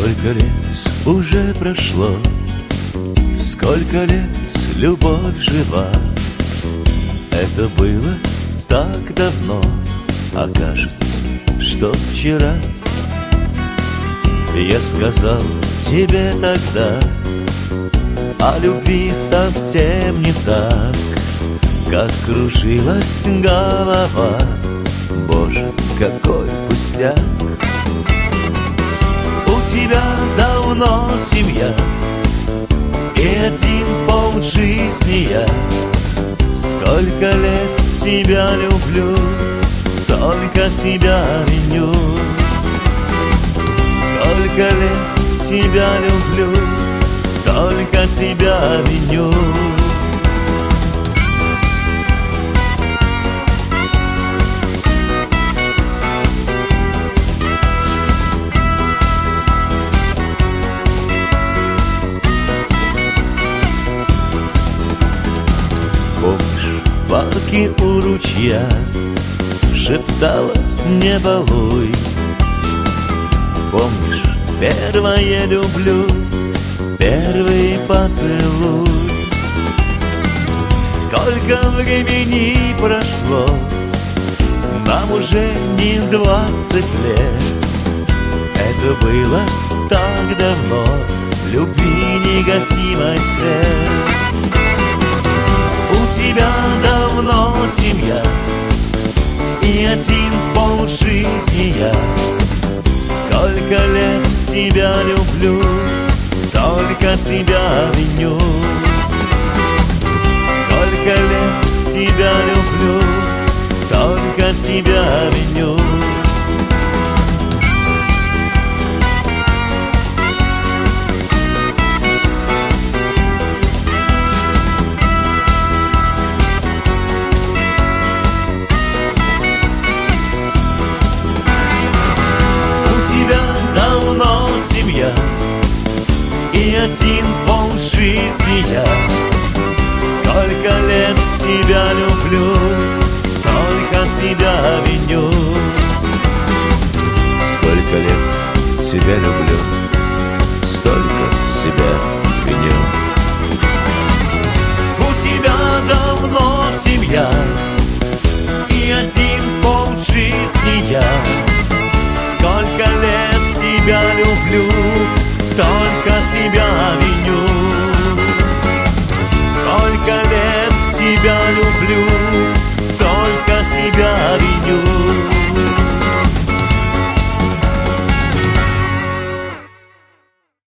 Сколько лет уже прошло, сколько лет любовь жива. Это было так давно, а кажется, что вчера. Я сказал тебе тогда о любви совсем не так, как кружилась голова. Боже, какой пустяк! У тебя давно семья и один полжизни я. Сколько лет тебя люблю, столько себя виню. Сколько лет тебя люблю, столько себя виню. Помнишь, в парке у ручья шептала «не балуй». Помнишь, первое люблю, первый поцелуй. Сколько времени прошло, нам уже не 20 лет. Это было так давно, любви негасимый свет. У тебя давно семья и один полжизни я. Сколько лет тебя люблю, столько себя виню. Сколько лет тебя люблю, столько себя виню. Давно семья и один полжизни я. Сколько лет тебя люблю, столько себя виню. Сколько лет тебя люблю, столько себя виню. У тебя давно семья и один полжизни я. Сколько лет тебя люблю, столько себя виню. Сколько лет тебя люблю,